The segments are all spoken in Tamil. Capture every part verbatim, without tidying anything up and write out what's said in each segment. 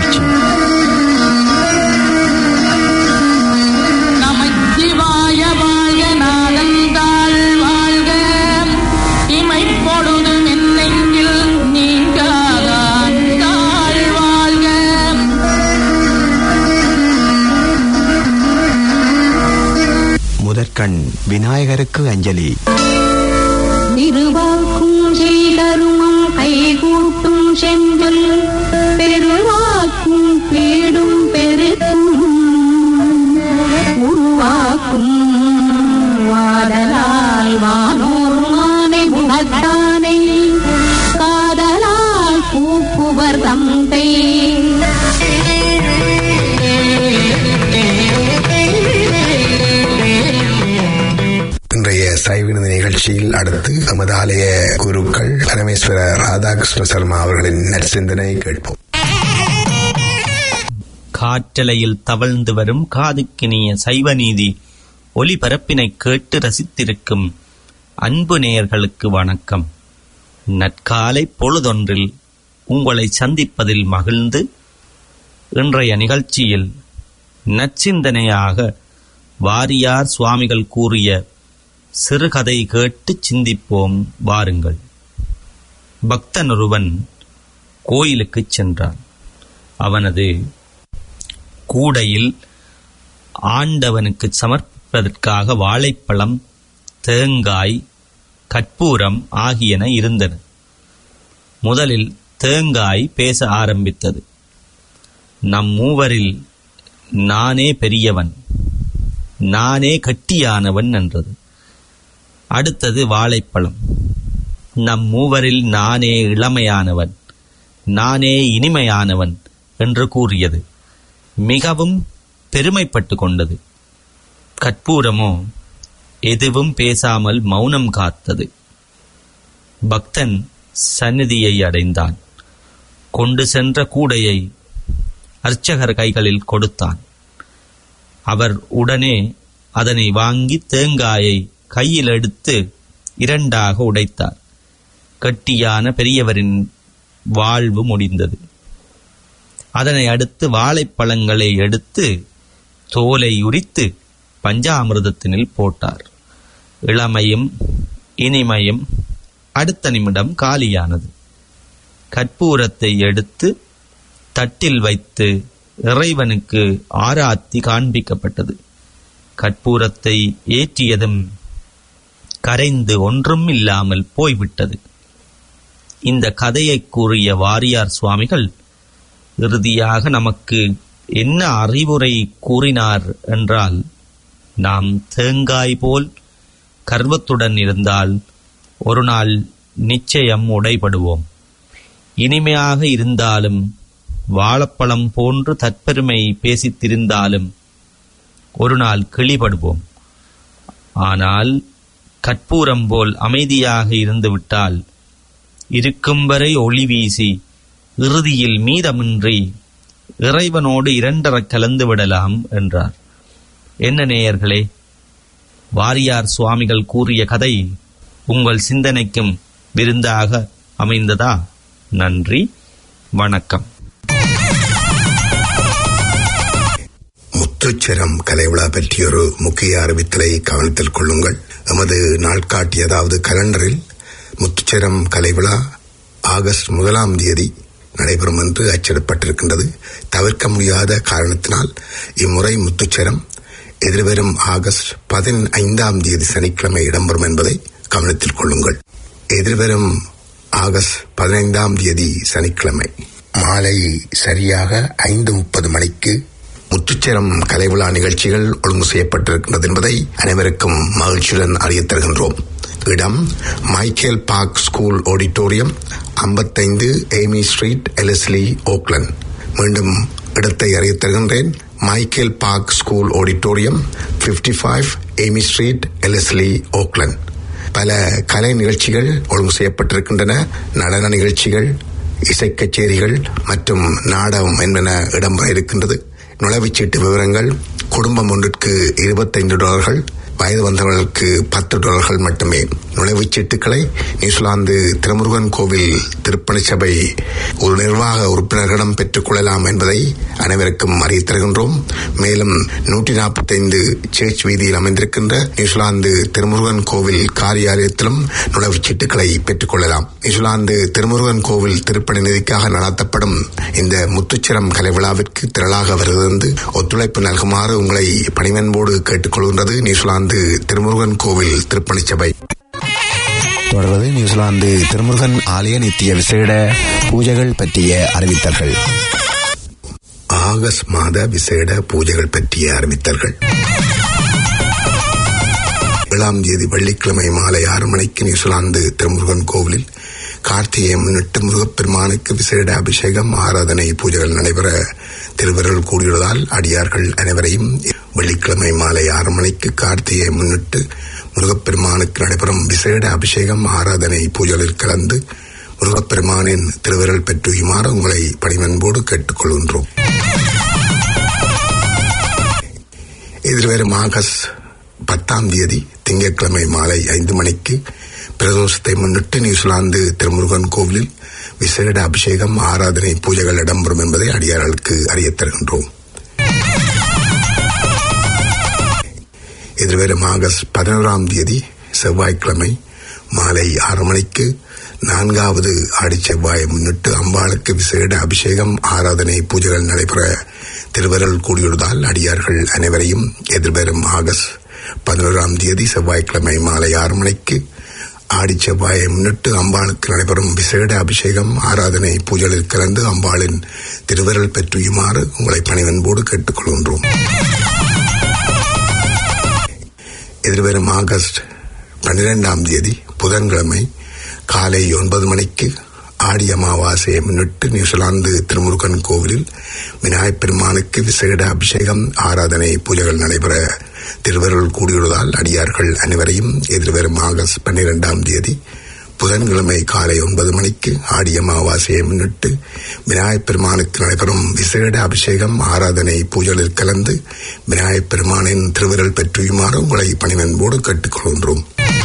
நிகழ்ச்சி. முதற்கண் விநாயகருக்கு அஞ்சலி. திருவாக்கும் செய்தருமம் கைகூட்டும் செஞ்சொல் பெருவாக்கும் பேடும் பெருக்கும் உருவாக்கும் வாடலால் வானோர் மானை முகத்தானை காதலால் பூப்புவர் தந்தை சைவினது நிகழ்ச்சியில் அடுத்து நமது ஆலய குருக்கள் பரமேஸ்வர ராதாகிருஷ்ண சர்மா அவர்களின் நற்சிந்தனை கேட்போம். காற்றலையில் தவழ்ந்து வரும் காதுக்கினிய சைவநீதி ஒலிபரப்பினை கேட்டு ரசித்திருக்கும் அன்பு நேயர்களுக்கு வணக்கம். நற்காலை பொழுதொன்றில் உங்களை சந்திப்பதில் மகிழ்ந்து இன்றைய நிகழ்ச்சியில் நற்சிந்தனையாக வாரியார் சுவாமிகள் கூறிய சிறுகதை கேட்டு சிந்திப்போம் வாருங்கள். பக்தன் ஒருவன் கோயிலுக்கு சென்றான். அவனது கூடையில் ஆண்டவனுக்கு சமர்ப்பிப்பதற்காக வாழைப்பழம், தேங்காய், கற்பூரம் ஆகியன இருந்தன. முதலில் தேங்காய் பேச ஆரம்பித்தது. நம் மூவரில் நானே பெரியவன், நானே கட்டியானவன் என்றது. அடுத்தது வாழைப்பழம். நம் மூவரில் நானே இளமையானவன், நானே இனிமையானவன் என்று கூறியது. மிகவும் பெருமைப்பட்டு கொண்டது. கற்பூரமோ எதுவும் பேசாமல் மௌனம் காத்தது. பக்தன் சந்நிதியை அடைந்தான். கொண்டு சென்ற கூடையை அர்ச்சகர் கைகளில் கொடுத்தான். அவர் உடனே அதனை வாங்கி தேங்காயை கையில் எடுத்து இரண்டாக உடைத்தார். கட்டியான பெரியவரின் வாழ்வு முடிந்தது. அதனை அடுத்து வாழைப்பழங்களை எடுத்து தோலை உரித்து பஞ்சாமிர்தத்தினில் போட்டார். இளமையும் இனிமையும் அடுத்த நிமிடம் காலியானது. கற்பூரத்தை எடுத்து தட்டில் வைத்து இறைவனுக்கு ஆராத்தி காண்பிக்கப்பட்டது. கற்பூரத்தை ஏற்றியதும் கரைந்து ஒன்றும் இல்லாமல் போய்விட்டது. இந்த கதையை கூறிய வாரியார் சுவாமிகள் இறுதியாக நமக்கு என்ன அறிவுரை கூறினார் என்றால், நாம் தேங்காய் போல் கர்வத்துடன் இருந்தால் ஒரு நாள் நிச்சயம் உடைபடுவோம். இனிமையாக இருந்தாலும் வாழைப்பழம் போன்று தற்பெருமை பேசித்திருந்தாலும் ஒரு நாள் கிளிபடுவோம். ஆனால் கற்பூரம் போல் அமைதியாக இருந்துவிட்டால் இருக்கும் வரை ஒளி வீசி இறுதியில் மீதமின்றி இறைவனோடு இரண்டர கலந்து விடலாம் என்றார். என்ன நேயர்களே, வாரியார் சுவாமிகள் கூறிய கதை உங்கள் சிந்தனைக்கும் விருந்தாக அமைந்ததா? நன்றி, வணக்கம். முத்துச்சரம் கலைவிழா பற்றியொரு முக்கிய அறிவித்தலை கவனத்தில் கொள்ளுங்கள். எமது நாட்காட்டி அதாவது கலண்டரில் முத்துச்சரம் கலைவிழா ஆகஸ்ட் முதலாம் தேதி நடைபெறும் என்று அச்சிடப்பட்டிருக்கின்றது. தவிர்க்க முடியாத காரணத்தினால் இம்முறை முத்துச்சரம் எதிர்வரும் ஆகஸ்ட் பதினைந்தாம் தேதி சனிக்கிழமை இடம்பெறும் என்பதை கவனத்தில் கொள்ளுங்கள். எதிர்வரும் ஆகஸ்ட் பதினைந்தாம் தேதி சனிக்கிழமை மாலை சரியாக ஐந்து முப்பது மணிக்கு முத்துச்சரம் கலைவிழா நிகழ்ச்சிகள் ஒழுங்கு செய்யப்பட்டிருக்கின்றது என்பதை அனைவருக்கும் மகிழ்ச்சியுடன் அறியத் தருகின்றோம். இடம் மைக்கேல் பார்க் ஸ்கூல் ஆடிட்டோரியம், ஐம்பத்தைந்து ஏமி ஸ்ட்ரீட், எலஸ்லி, ஓக்லண்ட். மீண்டும் இடத்தை அறியத் தருகின்றேன். மைக்கேல் பார்க் ஸ்கூல் ஆடிட்டோரியம், ஐம்பத்தி ஐந்து ஏமி ஸ்ட்ரீட், எலஸ்லி, ஓக்லண்ட். பல கலை நிகழ்ச்சிகள் ஒழுங்கு செய்யப்பட்டிருக்கின்றன. நடன நிகழ்ச்சிகள், இசை கச்சேரிகள் மற்றும் நாடகம் என்பன இடம்பெற இருக்கின்றது. நுழைவுச்சீட்டு விவரங்கள்: குடும்பம் ஒன்றிற்கு இருபத்தைந்து டாலர்கள், வயது வந்தவர்களுக்கு பத்து டாலர்கள் மட்டுமே. நுழைவுச் சீட்டுகளை நியூசிலாந்து திருமுருகன் கோவில் திருப்பணி சபை ஒரு நிர்வாக உறுப்பினர்களிடம் பெற்றுக் கொள்ளலாம் என்பதை அனைவருக்கும் அறிவித் தருகின்றோம். மேலும் நூற்றி நாற்பத்தி ஐந்து சேர்ச் வீதியில் அமைந்திருக்கின்ற நியூசிலாந்து திருமுருகன் கோவில் காரியாலயத்திலும் நுழைவுச் சீட்டுகளை பெற்றுக் கொள்ளலாம். நியூசிலாந்து திருமுருகன் கோவில் திருப்பணி நிதிக்காக நடத்தப்படும் இந்த முத்துச்சிரம் கலை விழாவிற்கு திரளாக வருகிறது ஒத்துழைப்பு நல்குமாறு உங்களை பணிவன்போடு கேட்டுக்கொள்கின்றது நியூசிலாந்து திருமுருகன் கோவில் திருப்பணி சபை. தொடர்வது நியூசிலாந்து திருமுருகன் ஆலய நித்திய விசேட பூஜைகள் பற்றிய அறிவித்தல்கள். ஆகஸ்ட் மாத விசேட பூஜைகள் பற்றிய அறிவித்தல்கள். ஏழாம் தேதி வெள்ளிக்கிழமை மாலை ஆறு மணிக்கு நியூசிலாந்து திருமுருகன் கோவிலில் கார்த்திகையை முன்னிட்டு முருகப்பெருமானுக்கு விசேட அபிஷேகம் ஆராதனை பூஜைகள் நடைபெற திருவருள் கூடியுள்ளதால் அடியார்கள் அனைவரையும் வெள்ளிக்கிழமை மாலை ஆறு மணிக்கு கார்த்திகையை முன்னிட்டு முருகப்பெருமானுக்கு நடைபெறும் விசேட அபிஷேகம் ஆராதனை பூஜைகளில் கலந்து முருகப்பெருமானின் திருவிரல் பெற்றுமாறு உங்களை பணிவன்போடு கேட்டுக்கொள்கின்றோம். எதிர்வரும் ஆகஸ்ட் பத்தாம் தேதி திங்கட்கிழமை மாலை ஐந்து மணிக்கு பிரதோஷத்தை முன்னிட்டு நியூசிலாந்து திருமுருகன் கோவிலில் விசேட அபிஷேகம் ஆராதனை பூஜைகள் இடம்பெறும் என்பதை அடியார்களுக்கு அறியத் தருகின்றோம். எதிர்வரும் ஆகஸ்ட் பதினோராம் தேதி செவ்வாய்க்கிழமை மாலை ஆறு மணிக்கு நான்காவது ஆடி செவ்வாயை முன்னிட்டு அம்பாளுக்கு விசேட அபிஷேகம் ஆராதனை பூஜைகள் நடைபெற திருவருள் கூடியுள்ளதால் அடியார்கள் அனைவரையும் எதிர்வரும் ஆகஸ்ட் பதினோராம் தேதி செவ்வாய்க்கிழமை மாலை ஆறு மணிக்கு ஆடி செவ்வாயை முன்னிட்டு அம்பாளுக்கு நடைபெறும் விசேட அபிஷேகம் ஆராதனை பூஜைகளில் கலந்து அம்பாளின் திருவருள் பெற்றுமாறு உங்களை பணிவன்போடு கேட்டுக்கொள்கின்றோம். எதிர்வரும் ஆகஸ்ட் பன்னிரெண்டாம் தேதி புதன்கிழமை காலை ஒன்பது மணிக்கு ஆடி அமாவாசையை முன்னிட்டு நியூசிலாந்து திருமுருகன் கோவிலில் விநாயகப் பெருமானுக்கு விசேட அபிஷேகம் ஆராதனை பூஜைகள் நடைபெற திருவருள் கூடியுள்ளதால் அடியார்கள் அனைவரையும் எதிர்வரும் ஆகஸ்ட் பன்னிரெண்டாம் தேதி புதன்கிழமை காலை ஒன்பது மணிக்கு ஆடி அமாவாசையை முன்னிட்டு விநாயகப் பெருமானுக்கு நடைபெறும் விசேட அபிஷேகம் ஆராதனை பூஜைகளில் கலந்து விநாயகப் பெருமானின் திருவிரல் பெற்றுமாறு உங்களை பணிவன்போடு கேட்டுக்கொள்கின்றோம்.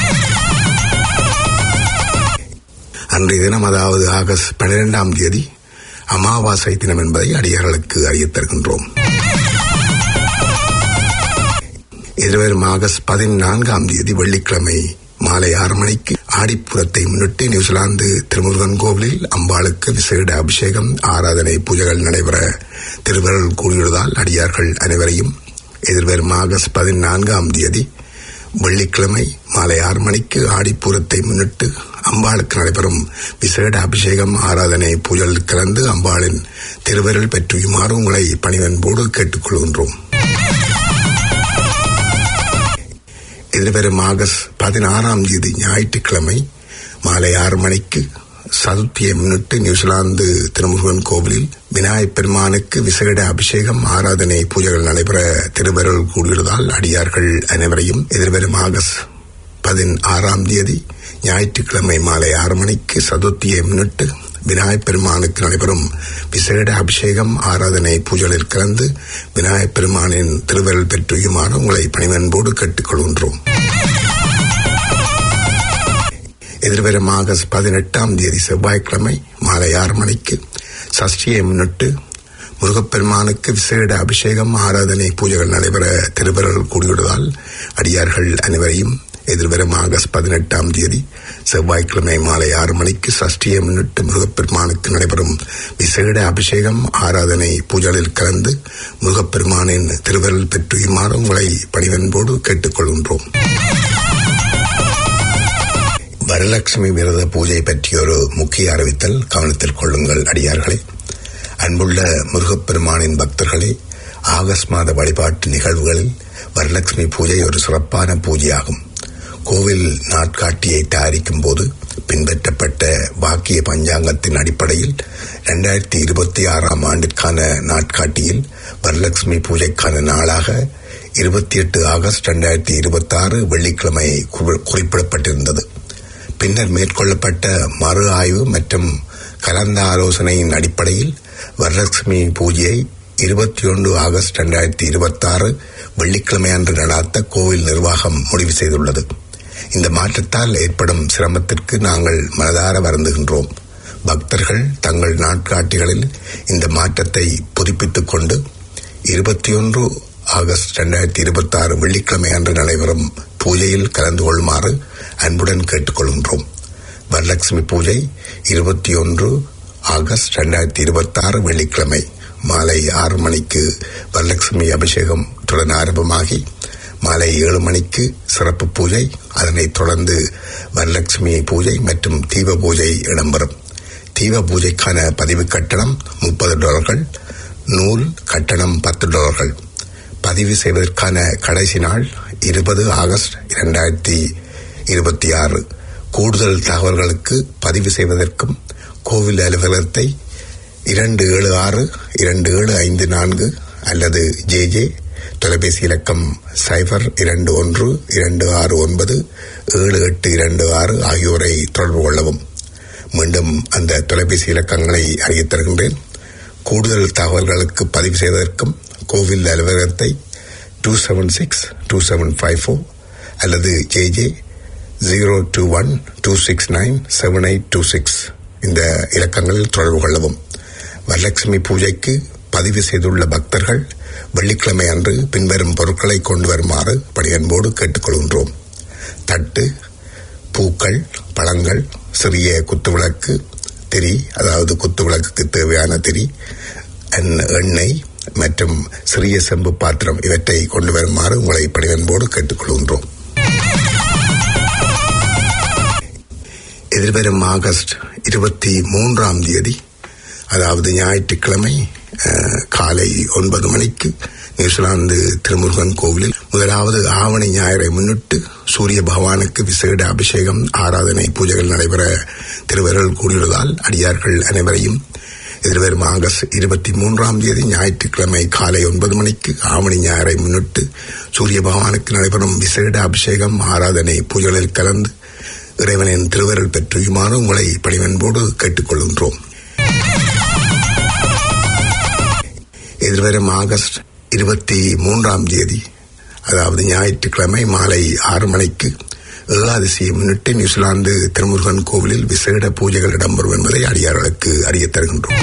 அன்றைய தினம் அதாவது ஆகஸ்ட் பன்னிரெண்டாம் தேதி அமாவாசை தினம் என்பதை அடியார்களுக்கு அறியத் தருகின்றோம். எதிர்வரும் ஆகஸ்ட் பதினான்காம் தேதி வெள்ளிக்கிழமை மாலை ஆறு மணிக்கு ஆடிப்புறத்தை முன்னிட்டு நியூசிலாந்து திருமுருகன் கோவிலில் அம்பாளுக்கு விசேட அபிஷேகம் ஆராதனை பூஜைகள் நடைபெற திருவருள் கூடியுள்ளதால் அடியார்கள் அனைவரையும் எதிர்வரும் ஆகஸ்ட் பதினான்காம் தேதி வெள்ளிக்கிழமை மாலை ஆறு மணிக்கு ஆடிப்பூரத்தை முன்னிட்டு அம்பாளுக்கு நடைபெறும் விசேட அபிஷேகம் ஆராதனை பூஜைகளில் கலந்து அம்பாளின் திருவருள் பெற்றுமாறு உங்களை பணிவன்போடு கேட்டுக்கொள்கின்றோம். எதிர்வரும் ஆகஸ்ட் பதினாறாம் தேதி ஞாயிற்றுக்கிழமை மாலை ஆறு மணிக்கு சதுர்த்தியை முன்னிட்டு நியூசிலாந்து திருமுருகன் கோவிலில் விநாயகப் பெருமானுக்கு விசேட அபிஷேகம் ஆராதனை பூஜைகள் நடைபெற திருவருள் கூடியுள்ளதால் அடியார்கள் அனைவரையும் எதிர்வரும் ஆகஸ்ட் பதினாறாம் தேதி ஞாயிற்றுக்கிழமை மாலை ஆறு மணிக்கு சதுர்த்தியை முன்னிட்டு விநாயகப் பெருமானுக்கு நடைபெறும் விசேட அபிஷேகம் ஆராதனை பூஜைகளில் கலந்து விநாயகப் பெருமானின் திருவருள் பெற்றுமாறு உங்களை பணிவன்போடு கேட்டுக்கொள்கின்றோம். எதிர்வரும் ஆகஸ்ட் பதினெட்டாம் தேதி செவ்வாய்க்கிழமை மாலை ஆறு மணிக்கு சஷ்டியை முன்னிட்டு முருகப்பெருமானுக்கு விசேட அபிஷேகம் ஆராதனை பூஜைகள் நடைபெற திருவருள் கூடியுள்ளதால் அடியார்கள் அனைவரையும் எதிர்வரும் ஆகஸ்ட் பதினெட்டாம் தேதி செவ்வாய்க்கிழமை மாலை ஆறு மணிக்கு சஷ்டியை முன்னிட்டு முருகப்பெருமானுக்கு நடைபெறும் விசேட அபிஷேகம் ஆராதனை பூஜைகளில் கலந்து முருகப்பெருமானின் திருவருள் பெற்றுமாறு உங்களை பணிவன்போடு கேட்டுக்கொள்கின்றோம். வரலட்சுமி விரத பூஜை பற்றிய ஒரு முக்கிய அறிவித்தல் கவனத்தில் கொள்ளுங்கள் அடியார்களே. அன்புள்ள முருகப்பெருமானின் பக்தர்களே, ஆகஸ்ட் மாத வழிபாட்டு நிகழ்வுகளில் வரலட்சுமி பூஜை ஒரு சிறப்பான பூஜையாகும். கோவில் நாட்காட்டியை தயாரிக்கும் போது பின்பற்றப்பட்ட வாக்கிய பஞ்சாங்கத்தின் அடிப்படையில் இரண்டாயிரத்தி இருபத்தி ஆறாம் ஆண்டிற்கான நாட்காட்டியில் வரலட்சுமி பூஜைக்கான நாளாக இருபத்தி எட்டு ஆகஸ்ட் இரண்டாயிரத்தி இருபத்தி ஆறு வெள்ளிக்கிழமை குறிப்பிடப்பட்டிருந்தது. பின்னர் மேற்கொள்ளப்பட்ட மறு ஆய்வு மற்றும் கலந்த ஆலோசனையின் அடிப்படையில் வரலட்சுமி பூஜையை இருபத்தி ஒன்று ஆகஸ்ட் இரண்டாயிரத்தி இருபத்தி ஆறு வெள்ளிக்கிழமை அன்று நடாத்த கோவில் நிர்வாகம் முடிவு செய்துள்ளது. இந்த மாற்றத்தால் ஏற்படும் சிரமத்திற்கு நாங்கள் மனதார வருந்துகின்றோம். பக்தர்கள் தங்கள் நாட்காட்டிகளில் இந்த மாற்றத்தை புதுப்பித்துக் கொண்டு இருபத்தி ஒன்று ஆகஸ்ட் இரண்டாயிரத்தி இருபத்தி ஆறு வெள்ளிக்கிழமை அன்று நடைபெறும் பூஜையில் கலந்து கொள்ளுமாறு அன்புடன் கேட்டுக்கொள்கின்றோம். வரலட்சுமி பூஜை இருபத்தி ஒன்று ஆகஸ்ட் இரண்டாயிரத்தி இருபத்தி ஆறு வெள்ளிக்கிழமை மாலை ஆறு மணிக்கு வரலட்சுமி அபிஷேகம் தொடர்ந்து ஆரம்பமாகி மாலை ஏழு மணிக்கு சிறப்பு பூஜை, அதனைத் தொடர்ந்து வரலட்சுமி பூஜை மற்றும் தீப பூஜை இடம்பெறும். தீப பூஜைக்கான பதிவு கட்டணம் முப்பது டாலர்கள், நூல் கட்டணம் பத்து டாலர்கள். பதிவு செய்வதற்கான கடைசி நாள் இருபது ஆகஸ்ட் இரண்டாயிரத்தி இருபத்தி ஆறு. கூடுதல் தகவல்களுக்கு பதிவு செய்வதற்கும் கோவில் அலுவலகத்தை இரண்டு ஏழு ஆறு இரண்டு ஏழு ஐந்து நான்கு அல்லது ஜே ஜே தொலைபேசி இலக்கம் சைபர் இரண்டு ஒன்று இரண்டு ஆறு ஒன்பது ஏழு எட்டு இரண்டு ஆறு ஆகியோரை தொடர்பு கொள்ளவும். மீண்டும் அந்த தொலைபேசி இலக்கங்களை அறிவித் தருகின்றேன். கூடுதல் தகவல்களுக்கு பதிவு செய்வதற்கும் கோவில் அலுவலகத்தை two seven six two seven five four அல்லது J J zero two one two six nine seven eight two six இந்த இலக்கங்களில் தொடர்பு கொள்ளவும். வரலட்சுமி பூஜைக்கு பதிவு செய்துள்ள பக்தர்கள் வெள்ளிக்கிழமை அன்று பின்வரும் பொருட்களை கொண்டு வருமாறு பணியன்போடு கேட்டுக்கொள்கின்றோம். தட்டு, பூக்கள், பழங்கள், சிறிய குத்துவிளக்கு திரி, அதாவது குத்துவிளக்குக்கு தேவையான திரி, எண்ணெய் மற்றும் சிறிய செம்பு பாத்திரம் இவற்றை கொண்டு வருமாறு உங்களை பணியன்போடு கேட்டுக்கொள்கின்றோம். எதிர்வரும் ஆகஸ்ட் இருபத்தி மூன்றாம் தேதி அதாவது ஞாயிற்றுக்கிழமை காலை ஒன்பது மணிக்கு நியூசிலாந்து திருமுருகன் கோவிலில் முதலாவது ஆவணி ஞாயிறை முன்னிட்டு சூரிய பகவானுக்கு விசேட அபிஷேகம், ஆராதனை, பூஜைகள் நடைபெற திருவருள் கூடியுள்ளதால் அடியார்கள் அனைவரையும் எதிர்வரும் ஆகஸ்ட் இருபத்தி மூன்றாம் தேதி ஞாயிற்றுக்கிழமை காலை ஒன்பது மணிக்கு ஆவணி ஞாயிறை முன்னிட்டு சூரிய பகவானுக்கு நடைபெறும் விசேட அபிஷேகம், ஆராதனை, பூஜைகளில் கலந்து இறைவனின் திருவருள் பெற்றுமாறு உங்களை பணிவன்போடு கேட்டுக்கொள்கின்றோம். எதிர்வரும் ஆகஸ்ட் இருபத்தி மூன்றாம் தேதி அதாவது ஞாயிற்றுக்கிழமை மாலை ஆறு மணிக்கு ஏகாதசியை முன்னிட்டு நியூசிலாந்து திருமுருகன் கோவிலில் விசேட பூஜைகள் இடம்பெறும் என்பதை அடியார்களுக்கு அறியத் தருகின்றோம்.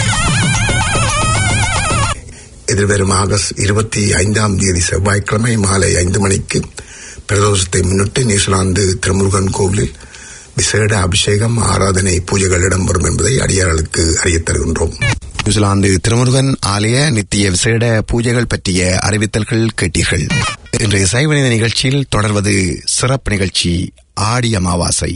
எதிர்வரும் ஆகஸ்ட் இருபத்தி ஐந்தாம் தேதி செவ்வாய்க்கிழமை மாலை ஐந்து மணிக்கு பிரதோஷத்தை முன்னிட்டு நியூசிலாந்து திருமுருகன் கோவிலில் விசேட அபிஷேகம், ஆராதனை, பூஜைகள் இடம்பெறும் என்பதை அடியார்களுக்கு அறியத் தருகின்றோம். நியூசிலாந்து திருமுருகன் ஆலய நித்திய விசேட பூஜைகள் பற்றிய அறிவித்தல்கள் கேட்டீர்கள். இன்றைய சைவநீதி நிகழ்ச்சியில் தொடர்வது சிறப்பு நிகழ்ச்சி ஆடி அமாவாசை.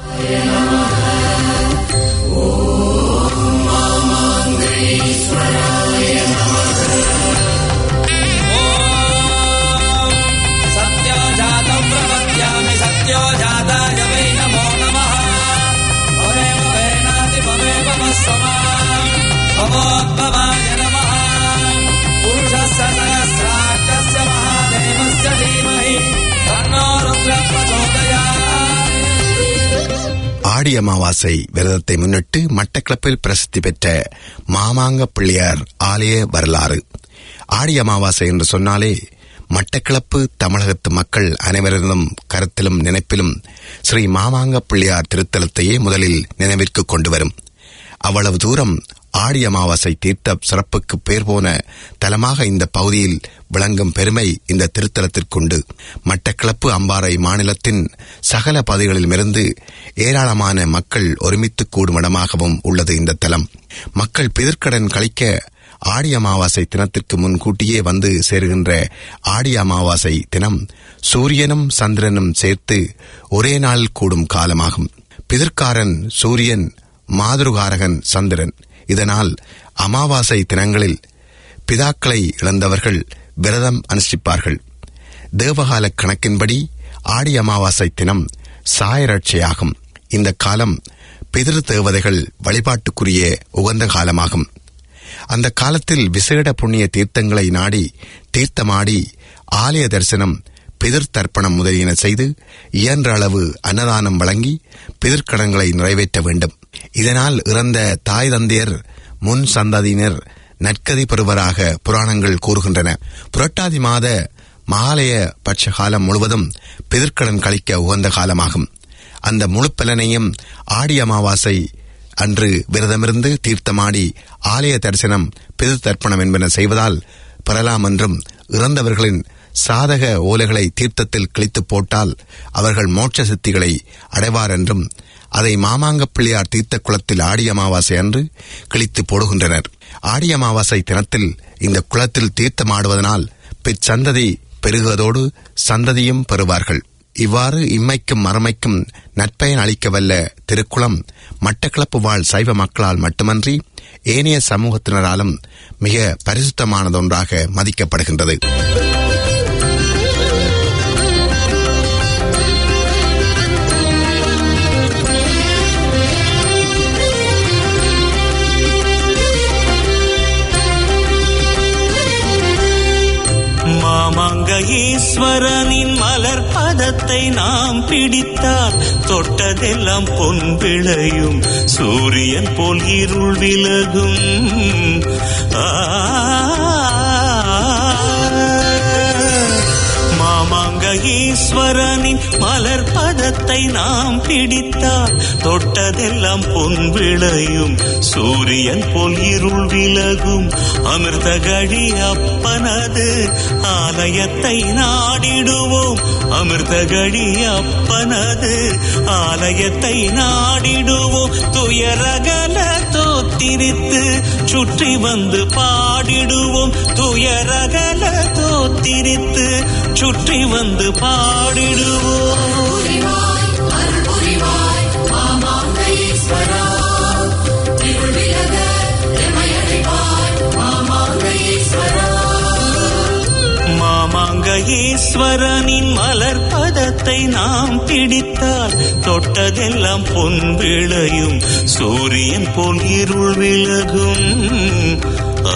ஆடி அமாவாசை விரதத்தை முன்னிட்டு மட்டக்களப்பில் பிரசித்தி பெற்ற மாமாங்க பிள்ளையார் ஆலய வரலாறு. ஆடி அமாவாசை என்று சொன்னாலே மட்டக்களப்பு தமிழகத்து மக்கள் அனைவரிடம் கருத்திலும் நினைப்பிலும் ஸ்ரீ மாமாங்க பிள்ளையார் திருத்தலத்தையே முதலில் நினைவிற்கு கொண்டு வரும். அவ்வளவு தூரம் ஆடி அமாவாசை தீர்த்த சிறப்புக்கு பேர் போன தலமாக இந்த பகுதியில் விளங்கும் பெருமை இந்த திருத்தலத்திற்குண்டு. மட்டக்களப்பு அம்பாறை மாநிலத்தின் சகல பகுதிகளிலுமிருந்து ஏராளமான மக்கள் ஒருமித்து கூடும் இடமாகவும் உள்ளது இந்த தலம். மக்கள் பிதிர்க்கடன் கழிக்க ஆடி அமாவாசை தினத்திற்கு முன்கூட்டியே வந்து சேருகின்ற ஆடி அமாவாசை தினம் சூரியனும் சந்திரனும் சேர்த்து ஒரே நாள் கூடும் காலமாகும். பிதிர்க்காரன் சூரியன், மாதுருகாரகன் சந்திரன். இதனால் அமாவாசை தினங்களில் பிதாக்களை இழந்தவர்கள் விரதம் அனுஷ்டிப்பார்கள். தேவகால கணக்கின்படி ஆடி அமாவாசை தினம் சாயரட்சையாகும். இந்த காலம் பிதிர் தேவதைகள் வழிபாட்டுக்குரிய உகந்த காலமாகும். அந்த காலத்தில் விசேட புண்ணிய தீர்த்தங்களை நாடி தீர்த்தமாடி ஆலய தரிசனம், பிதிர் தர்ப்பணம் முதலியன செய்து இயன்ற அளவு அன்னதானம் வழங்கி பிதிர்க்கடன்களை நிறைவேற்ற வேண்டும். இதனால் இறந்த தாய் தந்தையர், முன் சந்ததியினர் நற்கதி பெறுவராக புராணங்கள் கூறுகின்றன. புரட்டாதி மாத மகாலய பட்ச காலம் முழுவதும் பிதிர்க்கடன் கழிக்க உகந்த காலமாகும். அந்த முழு பலனையும் ஆடி அமாவாசை அன்று விரதமிருந்து தீர்த்தமாடி ஆலய தரிசனம் பிதிர் தர்ப்பணம் என்பன செய்வதால் பெறலாம் என்றும், இறந்தவர்களின் சாதக ஓலைகளை தீர்த்தத்தில் கிழித்து போட்டால் அவர்கள் மோட்ச சித்திகளை அடைவார் என்றும், அதை மாமாங்க பிள்ளையார் தீர்த்த குளத்தில் ஆடி அமாவாசை அன்று கிழித்து போடுகின்றனர். ஆடி அமாவாசை தினத்தில் இந்த குளத்தில் தீர்த்தமாடுவதனால் பிற்சந்ததி பெருகுவதோடு சந்ததியும் பெறுவார்கள். இவ்வாறு இம்மைக்கும் மறுமைக்கும் நற்பயன் அளிக்க வல்ல திருக்குளம் மட்டக்களப்பு வாழ் சைவ மக்களால் மட்டுமன்றி ஏனைய சமூகத்தினராலும் மிக பரிசுத்தமானதொன்றாக மதிக்கப்படுகின்றது. மாமாங்க ஈஸ்வரனின் மலர் பதத்தை நாம் பிடித்தால் தொட்டதெல்லாம் பொன் விளையும், சூரியன் போல் இருள் விலகும். மாமாங்க ஈஸ்வரனின் மலர் பதத்தை நாம் பிடித்தால் தொட்டதெல்லாம் பொன் விளையும், சூரியன் போல் இருள் விலகும். அமிர்தகழி அப்பனது ஆலயத்தை நாடிடுவோம், அமிர்தகழி அப்பனது ஆலயத்தை நாடிடுவோம். துயரகல தோத்திரித்து சுற்றி வந்து பாடிடுவோம், துயரகல தோத்திரித்து சுற்றி வந்து பாடிடுவோம். மாமாங்க ஈஸ்வரனின் மலர் பதத்தை நாம் பிடித்தால் தொட்டதெல்லாம் பொன் விளையும், சூரியன் போல் இருள் விலகும். ஆ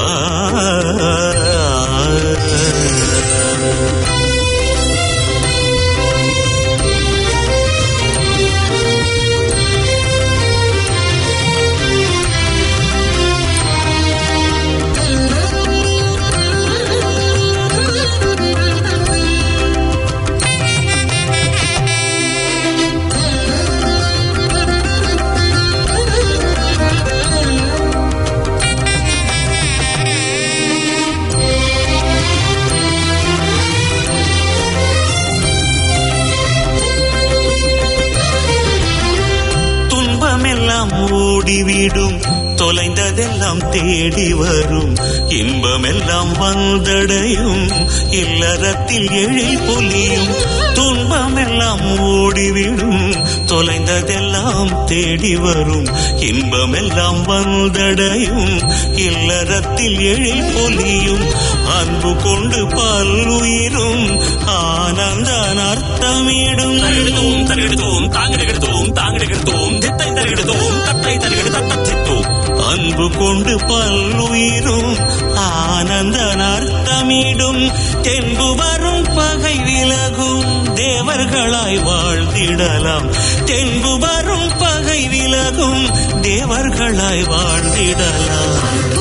ஓடிவிடும், தொலைந்ததெல்லாம் தேடி வரும், இன்பமெல்லாம் வந்தடையும், இல்லறத்தில் எழில் பொலியும். துன்பமெல்லாம் ஓடிவிடும், தொலைந்ததெல்லாம் தேடி வரும், இன்பமெல்லாம் வந்தடையும், இல்லறத்தில் எழில் பொலியும். அன்பு கொண்டு பல்லுயிரும் ஆனந்த அர்த்தமிடும். தருகிடுதோம் தருகிடுதோம் தாங்கிடுகிடுதோம் தாங்கிடுகிடுதோம் தித்தை தருகிடுதோம் தத்தை தருகிடு தத்தச்சித்தோம். அன்பு கொண்டு பல்லுயிரும் ஆனந்த அர்த்தமிடும். தென்பு வரும் பகை விலகும், தேவர்களாய் வாழ்ந்திடலாம். தென்பு வரும் பகை விலகும், தேவர்களாய் வாழ்ந்திடலாம்.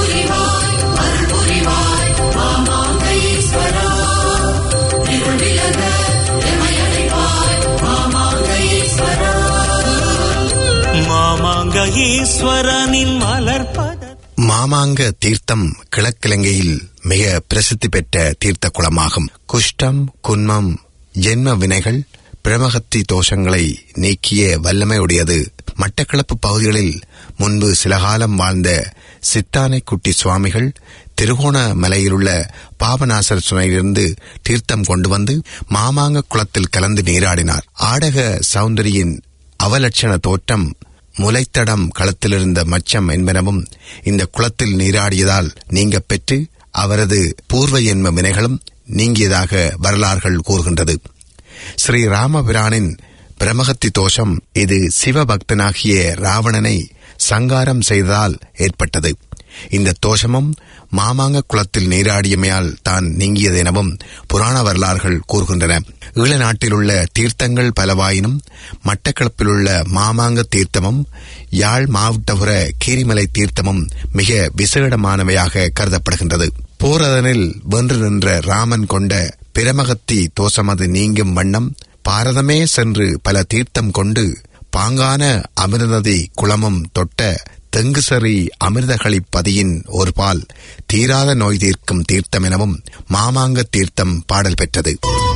மாமாங்க ஈஸ்வரனின் மலர் பத மாமாங்க தீர்த்தம் கிழக்கிழங்கையில் மிக பிரசித்தி பெற்ற தீர்த்த குளமாகும். குஷ்டம், குன்மம், ஜென்ம வினைகள், பிரமகத்தி தோஷங்களை நீக்கிய வல்லமையுடையது. மட்டக்களப்பு பகுதிகளில் முன்பு சில காலம் வாழ்ந்த சித்தானைக்குட்டி சுவாமிகள் திருகோணமலையிலுள்ள பாபநாசர் சுனையிலிருந்து தீர்த்தம் கொண்டு வந்து மாமாங்க குளத்தில் கலந்து நீராடினார். ஆடக சௌந்தரியின் அவலட்சண தோற்றம், முலைத்தடம், களத்திலிருந்த மச்சம் என்பனவும் இந்த குளத்தில் நீராடியதால் நீங்க பெற்று அவரது பூர்வ ஜென்ம வினைகளும் நீங்கியதாக வரலாறுகள் கூறுகின்றது. ஸ்ரீ ராமபிரானின் பிரமகத்தி தோஷம் இது சிவபக்தனாகிய ராவணனை சங்காரம் செய்ததால் ஏற்பட்டது. இந்த தோஷமும் மாமாங்க குளத்தில் நீராடியமையால் தான் நீங்கியது எனவும் புராண வரலாறுகள் கூறுகின்றன. ஈழ நாட்டிலுள்ள தீர்த்தங்கள் பலவாயினும் மட்டக்களப்பில் உள்ள மாமாங்க தீர்த்தமும் யாழ் மாவட்டபுர கீரிமலை தீர்த்தமும் மிக விசேடமானவையாக கருதப்படுகின்றது. போரதனில் வென்று நின்ற ராமன் கொண்ட பிரமகத்தி தோஷமது நீங்கும் வண்ணம் பாரதமே சென்று பல தீர்த்தம் கொண்டு பாங்கான அமிர்தநதி குளமும் தொட்ட தெங்குசரி அமிர்தகளி பதியின் ஒரு பால் தீராத நோய் தீர்க்கும் தீர்த்தம் எனவும் மாமாங்க தீர்த்தம் பாடல் பெற்றது.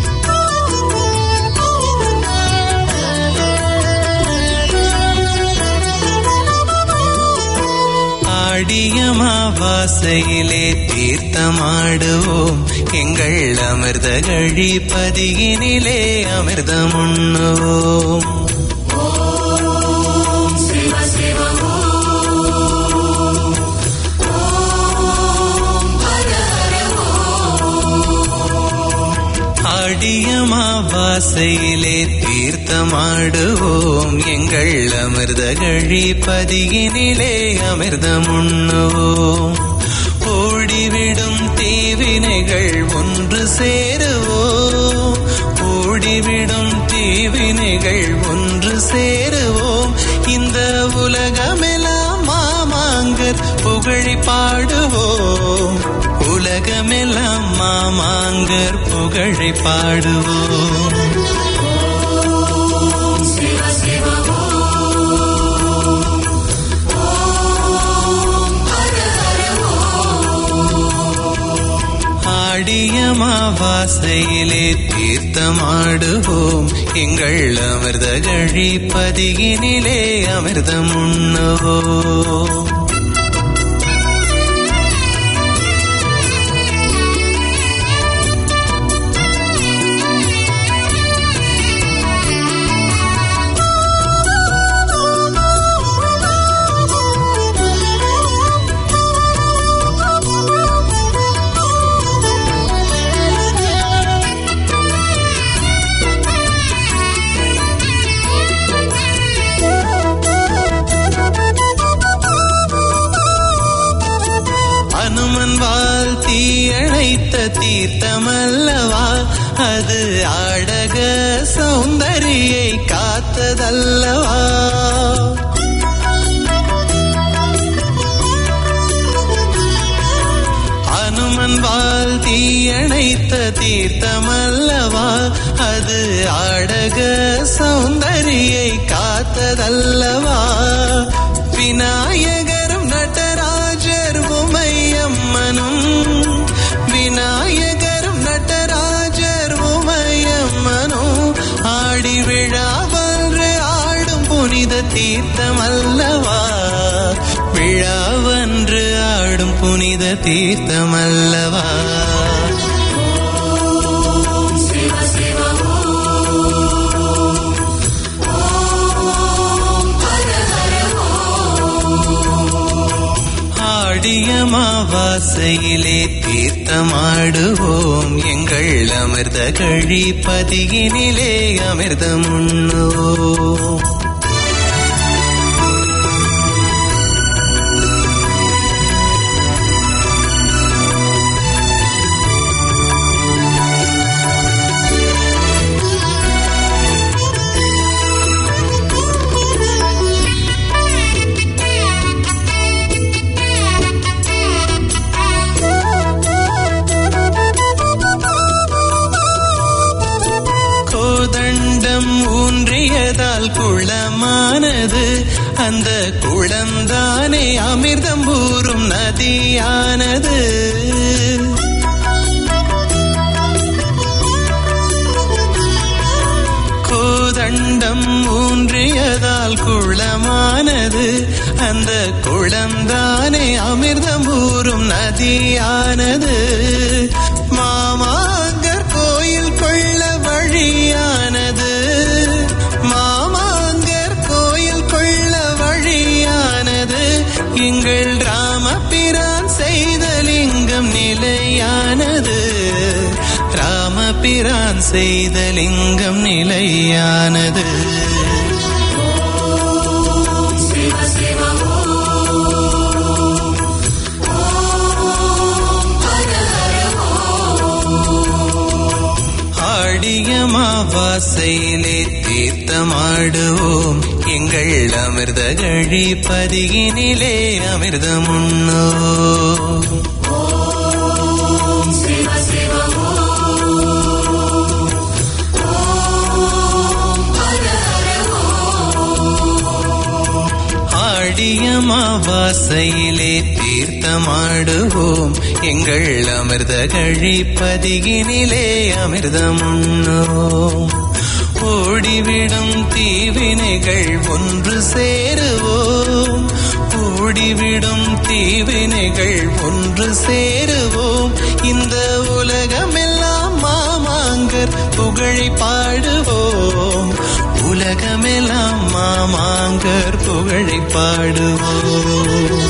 ஆடியமாவாசையிலே தீர்த்தமாடுவோம், எங்கள் அமிர்தகழி பதியினிலே அமிர்தமுண்ணுவோம். ஆடியமாவாசையிலே தீர்த்தமாடுவோம், எங்கள் அமிர்தகழி பதியினிலே அமிர்தமுண்ணுவோம். ஓடிவிடும் தீவினைகள் ஒன்று சேருவோம், ஓடிவிடும் தீவினைகள் ஒன்று சேருவோம். இந்த உலகமெல்லாம் மாமாங்கர் புகழி பாடுவோம், உலகமெல்லாம் மாமாங்கர் புகழை பாடுவோம். ஆடியமாவாசையிலே தீர்த்தமாடுவோம், எங்கள் அமிர்தகழி பதியினிலே அமிர்தமுண்ணுவோம். தீர்த்தமல்லவா அது, ஆடக சௌந்தரியை காத்ததல்லவா. அனுமன் வால் தீயணைத்த தீர்த்தமல்லவா அது, ஆடக சௌந்தரியை காத்ததல்லவா. விநாயகரும் நடராஜர் உமையம்மனும், விநாயகரும் நடராஜர் உமையம்மனும் ஆடி விழாவன்று ஆடும் புனித தீர்த்தமல்லவா, விழாவன்று ஆடும் புனித தீர்த்தமல்லவா. ஆடியமாவாசையிலே தீர்த்தமாடுவோம், எங்கள் அமிர்தகழி பதியினிலே அமிர்தமுண்ணுவோம். குளமானது, அந்த குளம்தானே அமிர்தம் ஊறும் நதியானது. கோதண்டம் ஊன்றியதால் குளமானது, அந்த குளம்தானே அமிர்தம் ஊறும் நதியானது. மாமாங்கர் கோயில் கொள்ள வழியானது, மாமாங்கர் கோயில் கொள்ள வழியானது. எங்கள் ராமபிரான் செய்த லிங்கம் நிலையானது, ராமபிரான் செய்த லிங்கம் நிலையானது. அமாவாசையிலே தீர்த்தமாடுவோம் எங்கள் அமிர்த கழிப்பதியினிலே அமிர்தம் உண்ணோம். அமாவாசையிலே தீர்த்தமாடுவோம் எங்கள் அமிர்த கழிப்பதியினிலே அமிர்தம் உண்ணோம். ஓடிவிடும் தீவினைகள் ஒன்று சேருவோம், ஓடிவிடும் தீவினைகள் ஒன்று சேருவோம். இந்த உலகமெல்லாம் மாமாங்கர் புகழை பாடுவோம், உலகமெல்லாம் மாமாங்கர் புகழை பாடுவோம்.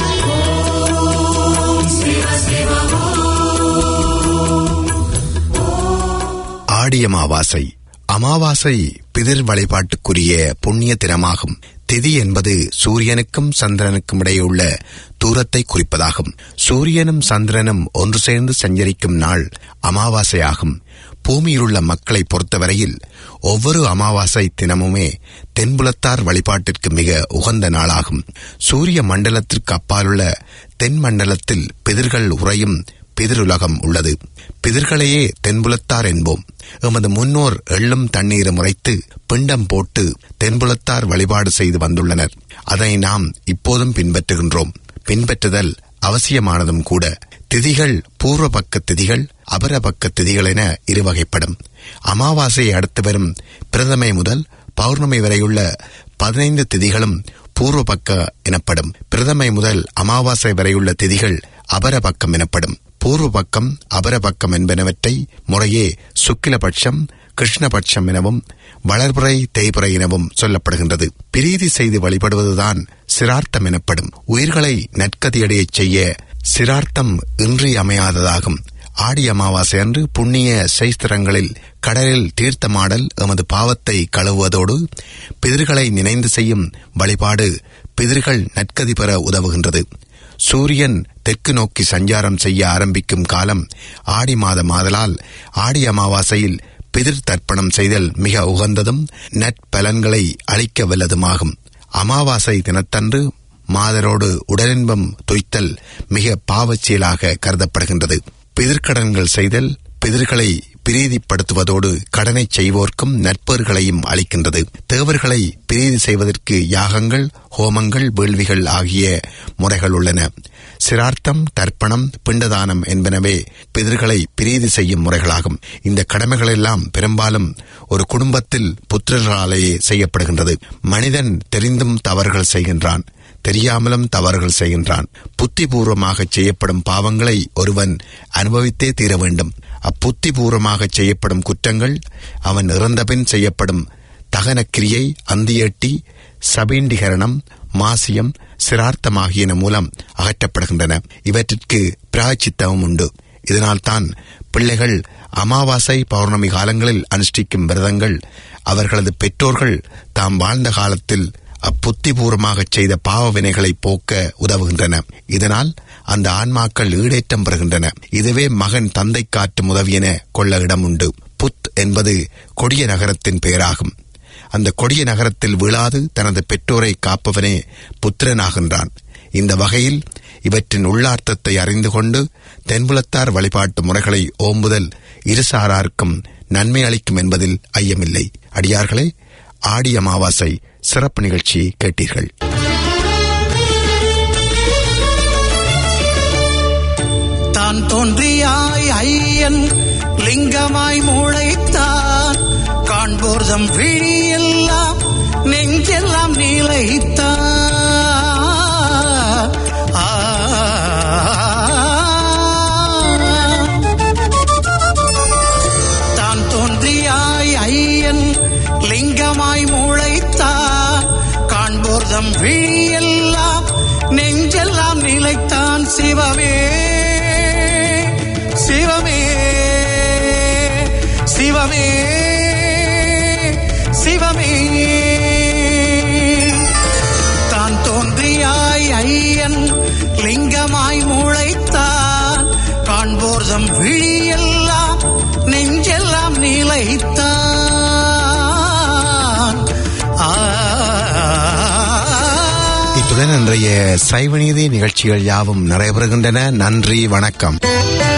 ஆடி அமாவாசை. அமாவாசை பிதிர் வழிபாட்டுக்குரிய புண்ணிய தினமாகும். திதி என்பது சூரியனுக்கும் சந்திரனுக்கும் இடையே உள்ள தூரத்தை குறிப்பதாகும். சூரியனும் சந்திரனும் ஒன்று சேர்ந்து சஞ்சரிக்கும் நாள் அமாவாசையாகும். பூமியிலுள்ள மக்களை பொறுத்தவரையில் ஒவ்வொரு அமாவாசை தினமுமே தென்புலத்தார் வழிபாட்டிற்கு மிக உகந்த நாளாகும். சூரிய மண்டலத்திற்கு அப்பாலுள்ள தென் மண்டலத்தில் பிதிர்கள் உறையும் பிதிருலகம் உள்ளது. பிதிர்களையே தென்புலத்தார் என்போம். எமது முன்னோர் எள்ளும் தண்ணீரும் உரைத்து பிண்டம் போட்டு தென்புலத்தார் வழிபாடு செய்து வந்துள்ளனர். அதை நாம் இப்போதும் பின்பற்றுகின்றோம். பின்பற்றுதல் அவசியமானதும் கூட. திதிகள் பூர்வ பக்க திதிகள், அபர பக்க திதிகள் என இருவகைப்படும். அமாவாசையை அடுத்து வரும் பிரதமை முதல் பௌர்ணமி வரையுள்ள பதினைந்து திதிகளும் பூர்வ பக்க எனப்படும். பிரதமை முதல் அமாவாசை வரையுள்ள திதிகள் அபர பக்கம் எனப்படும். பூர்வ பக்கம் அபர பக்கம் என்பனவற்றை முறையே சுக்கிலபட்சம், கிருஷ்ணபட்சம் எனவும் வளர்புறை தேய்புறை எனவும் சொல்லப்படுகின்றது. பிரீதி செய்து வழிபடுவதுதான் சிரார்த்தம் எனப்படும். உயிர்களை நற்கதியடையச் செய்ய சிரார்த்தம் இன்றியமையாததாகும். ஆடி அமாவாசை அன்று புண்ணிய சைஸ்திரங்களில் கடலில் தீர்த்தமாடல் எமது பாவத்தை கழுவுவதோடு பிதிர்களை நினைந்து செய்யும் வழிபாடு பிதிர்கள் நற்கதி பெற உதவுகின்றது. சூரியன் தெற்கு நோக்கி சஞ்சாரம் செய்ய ஆரம்பிக்கும் காலம் ஆடி மாதம் ஆதலால் ஆடி அமாவாசையில் பிதிர் தர்ப்பணம் செய்தல் மிக உகந்ததும் நற்பலன்களை அளிக்க வல்லதுமாகும். அமாவாசை தினத்தன்று மாதரோடு உடலின்பம் தொய்த்தல் மிக பாவச் செயலாக கருதப்படுகின்றது. பிதிர்க்கடன்கள் செய்தல் பிதிர்களை பிரீதிப்படுத்துவதோடு கடனை செய்வோர்க்கும் நற்பெறுகளையும் அளிக்கின்றது. தேவர்களை பிரீதி செய்வதற்கு யாகங்கள், ஹோமங்கள், வேள்விகள் ஆகிய முறைகள் உள்ளன. சிரார்த்தம், தர்ப்பணம், பிண்டதானம் என்பனவே பிதிர்களை பிரீதி செய்யும் முறைகளாகும். இந்த கடமைகளெல்லாம் பெரும்பாலும் ஒரு குடும்பத்தில் புத்திரர்களாலேயே செய்யப்படுகின்றது. மனிதன் தெரிந்தும் தவறுகள் செய்கின்றான், தெரியாமலும் தவறுகள் செய்கின்றான். புத்திபூர்வமாக செய்யப்படும் பாவங்களை ஒருவன் அனுபவித்தே தீர வேண்டும். அப்புத்திபூர்வமாக செய்யப்படும் குற்றங்கள் அவன் இறந்தபின் செய்யப்படும் தகன கிரியை, அந்தியேட்டி, சபீண்டிகரணம், மாசியம், சிரார்த்தமாகியன மூலம் அகற்றப்படுகின்றன. இவற்றிற்கு பிராயச்சித்தமும் உண்டு. இதனால்தான் பிள்ளைகள் அமாவாசை பௌர்ணமி காலங்களில் அனுஷ்டிக்கும் விரதங்கள் அவர்களது பெற்றோர்கள் தாம் வாழ்ந்த காலத்தில் அப்புத்திபூர்வமாக செய்த பாவ வினைகளை போக்க உதவுகின்றன. இதனால் அந்த ஆன்மாக்கள் ஈடேற்றம் பெறுகின்றன. இதுவே மகன் தந்தை காட்டும் உதவியென கொள்ள இடம் உண்டு. புத் என்பது கொடிய நகரத்தின் பெயராகும். அந்த கொடிய நகரத்தில் வீழாது தனது பெற்றோரை காப்பவனே புத்திரனாகின்றான். இந்த வகையில் இவற்றின் உள்ளார்த்தத்தை அறிந்து கொண்டு தென்புலத்தார் வழிபாட்டு முறைகளை ஓம்புதல் இருசாராருக்கும் நன்மை அளிக்கும் என்பதில் ஐயமில்லை. அடியார்களே, ஆடி அமாவாசை சிறப்பு நிகழ்ச்சி கேட்டீர்கள். தான் தோன்றியாய் ஐயன் லிங்கமாய் மூளைத்தான், காண்போர்தம் விழியெல்லாம் நெஞ்செல்லாம் நீளைத்தான். தான் தோன்றியாய் ஐயன் லிங்கமாய் மூளைத்தான், காண்போர்தம் விழியெல்லாம் நெஞ்செல்லாம் நிலைத்தான். சிவமே சிவமே சிவமே சிவமே. தான் தோன்றியாய் ஐயன் லிங்கமாய் மூளைத்தான், காண்போர்தம் விழியெல்லாம் நெஞ்செல்லாம் நிலைத்தான். ஆ இத்துடன் இன்றைய சைவநீதி நிகழ்ச்சிகள் யாவும் நிறைவேறுகின்றன. நன்றி, வணக்கம்.